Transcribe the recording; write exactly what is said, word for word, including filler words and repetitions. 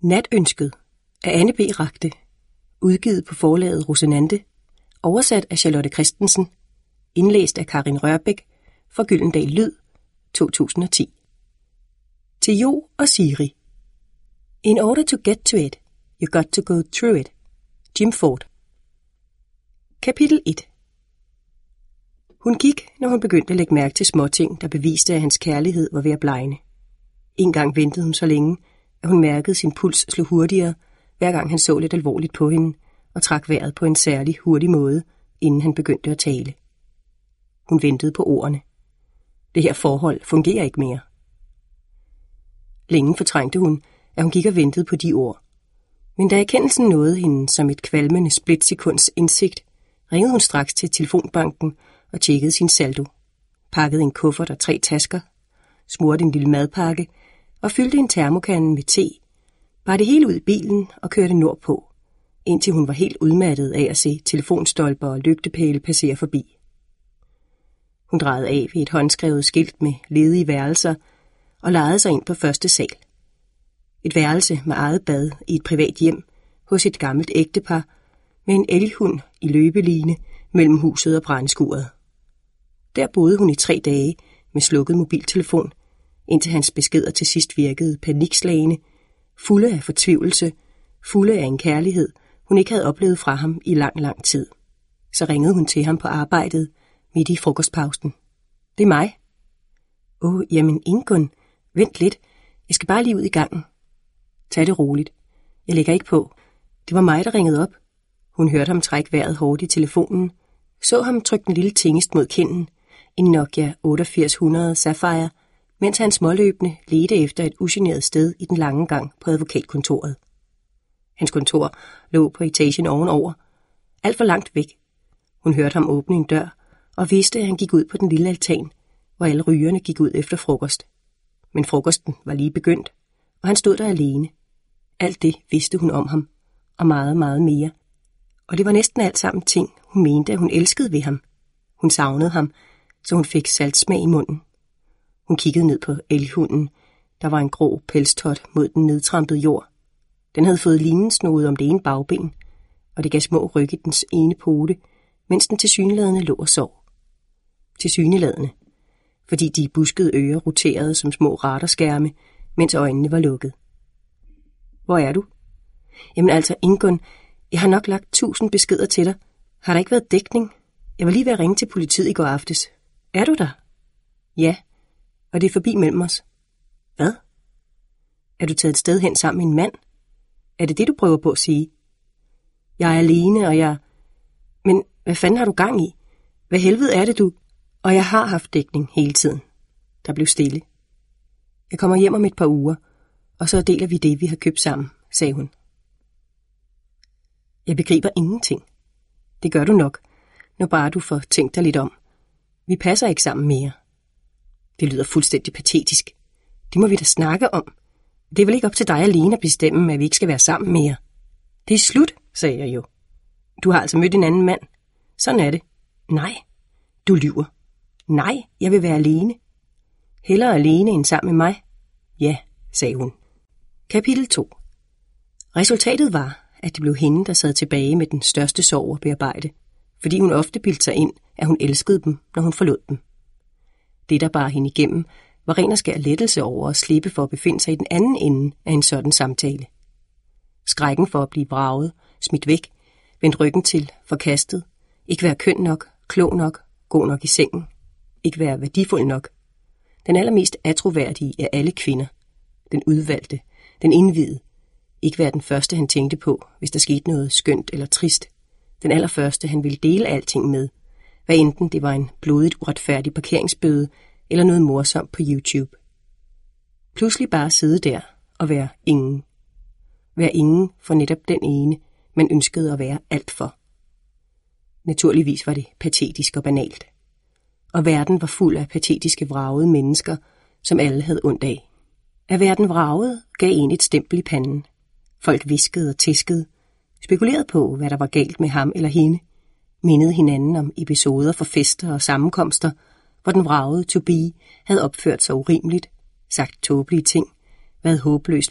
Natønsket af Anne B. Ragde, udgivet på forlaget Rosinante, oversat af Charlotte Christensen, indlæst af Karin Rørbæk for Gyldendal Lyd, to tusind og ti. Til Jo og Siri. In order to get to it, you got to go through it. Jim Ford. Kapitel et. Hun gik, når hun begyndte at lægge mærke til småting, der beviste, at hans kærlighed var ved at blegne. En gang ventede hun så længe, at hun mærkede sin puls slå hurtigere, hver gang han så lidt alvorligt på hende og trak vejret på en særlig hurtig måde, inden han begyndte at tale. Hun ventede på ordene. Det her forhold fungerer ikke mere. Længe fortrængte hun, at hun gik og ventede på de ord. Men da erkendelsen nåede hende som et kvalmende splitsekunds indsigt, ringede hun straks til telefonbanken og tjekkede sin saldo, pakkede en kuffert og tre tasker, smurte en lille madpakke og fyldte en termokande med te, bar det hele ud i bilen og kørte nordpå, indtil hun var helt udmattet af at se telefonstolper og lygtepæle passere forbi. Hun drejede af ved et håndskrevet skilt med ledige værelser og lejede sig ind på første sal. Et værelse med eget bad i et privat hjem hos et gammelt ægtepar med en elghund i løbeline mellem huset og brændskuret. Der boede hun i tre dage med slukket mobiltelefon, indtil hans beskeder til sidst virkede panikslagende, fulde af fortvivlelse, fulde af en kærlighed, hun ikke havde oplevet fra ham i lang, lang tid. Så ringede hun til ham på arbejdet midt i frokostpausen. Det er mig. Åh, jamen Ingun, vent lidt. Jeg skal bare lige ud i gangen. Tag det roligt. Jeg lægger ikke på. Det var mig, der ringede op. Hun hørte ham trække vejret hårdt i telefonen, så ham trykke en lille tingest mod kinden, en Nokia otteogfirs hundrede Sapphire, mens han småløbende ledte efter et ugeneret sted i den lange gang på advokatkontoret. Hans kontor lå på etagen ovenover, alt for langt væk. Hun hørte ham åbne en dør og vidste, at han gik ud på den lille altan, hvor alle rygerne gik ud efter frokost. Men frokosten var lige begyndt, og han stod der alene. Alt det vidste hun om ham, og meget, meget mere. Og det var næsten alt sammen ting, hun mente, at hun elskede ved ham. Hun savnede ham, så hun fik saltsmag i munden. Hun kiggede ned på elghunden. Der var en grå pelstot mod den nedtrampede jord. Den havde fået linensnoet om det ene bagben, og det gav små ryg i dens ene pote, mens den tilsyneladende lå og sov. Tilsyneladende, fordi de buskede ører roterede som små radarskærme, mens øjnene var lukket. Hvor er du? Jamen altså, Ingun, jeg har nok lagt tusind beskeder til dig. Har der ikke været dækning? Jeg var lige ved at ringe til politiet i går aftes. Er du der? Ja, og det er forbi mellem os. Hvad? Er du taget et sted hen sammen med en mand? Er det det, du prøver på at sige? Jeg er alene, og jeg... Men hvad fanden har du gang i? Hvad helvede er det, du... Og jeg har haft dækning hele tiden. Der blev stille. Jeg kommer hjem om et par uger, og så deler vi det, vi har købt sammen, sagde hun. Jeg begriber ingenting. Det gør du nok, når bare du får tænkt dig lidt om. Vi passer ikke sammen mere. Det lyder fuldstændig patetisk. Det må vi da snakke om. Det er vel ikke op til dig alene at bestemme, at vi ikke skal være sammen mere. Det er slut, sagde jeg jo. Du har altså mødt en anden mand. Sådan er det. Nej, du lyver. Nej, jeg vil være alene. Hellere alene end sammen med mig. Ja, sagde hun. Kapitel to. Resultatet var, at det blev hende, der sad tilbage med den største sorg at bearbejde, fordi hun ofte bildte sig ind, at hun elskede dem, når hun forlod dem. Det, der bar hende igennem, var ren og skær lettelse over at slippe for at befinde sig i den anden ende af en sådan samtale. Skrækken for at blive vraget, smidt væk, vendt ryggen til, forkastet, ikke være køn nok, klog nok, god nok i sengen, ikke være værdifuld nok. Den allermest atroværdige af alle kvinder, den udvalgte, den indvidede, ikke være den første, han tænkte på, hvis der skete noget skønt eller trist. Den allerførste, han ville dele alting med, hvad enten det var en blodigt uretfærdig parkeringsbøde eller noget morsomt på YouTube. Pludselig bare sidde der og være ingen. Være ingen for netop den ene, man ønskede at være alt for. Naturligvis var det patetisk og banalt. Og verden var fuld af patetiske vragede mennesker, som alle havde ondt af. At verden vragede gav en et stempel i panden. Folk viskede og tiskede, spekulerede på, hvad der var galt med ham eller hende, mindede hinanden om episoder fra fester og sammenkomster, hvor den vragede to be havde opført sig urimeligt, sagt tåbelige ting, været håbløst